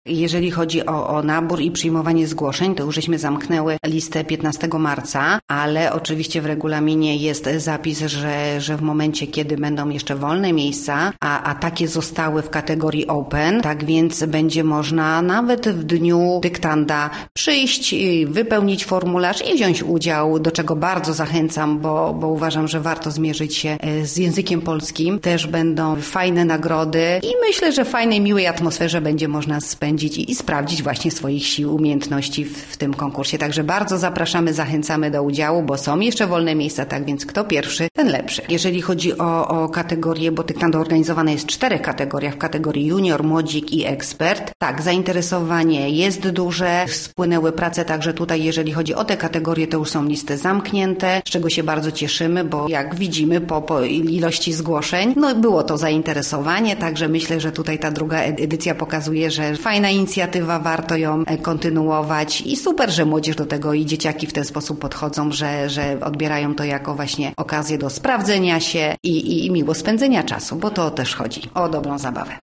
Jeżeli chodzi o nabór i przyjmowanie zgłoszeń, to już żeśmy zamknęły listę 15 marca, ale oczywiście w regulaminie jest zapis, że w momencie, kiedy będą jeszcze wolne miejsca, a takie zostały w kategorii open, tak więc będzie można nawet w dniu dyktanda przyjść, wypełnić formularz i wziąć udział, do czego bardzo zachęcam, bo uważam, że warto zmierzyć się z językiem polskim. Też będą fajne nagrody i myślę, że w fajnej, miłej atmosferze będzie można spędzić i sprawdzić właśnie swoich sił, umiejętności w tym konkursie. Także bardzo zapraszamy, zachęcamy do udziału, bo są jeszcze wolne miejsca, tak więc kto pierwszy, ten lepszy. Jeżeli chodzi o kategorie, bo dyktando organizowane jest w 4 kategoriach, w kategorii junior, młodzik i ekspert. Tak, zainteresowanie jest duże, spłynęły prace także tutaj, jeżeli chodzi o te kategorie, to już są listy zamknięte, z czego się bardzo cieszymy, bo jak widzimy po ilości zgłoszeń, no było to zainteresowanie, także myślę, że tutaj ta druga edycja pokazuje, że fajna inicjatywa, warto ją kontynuować i super, że młodzież do tego i dzieciaki w ten sposób podchodzą, że odbierają to jako właśnie okazję do sprawdzenia się i miło spędzenia czasu, bo to też chodzi o dobrą zabawę.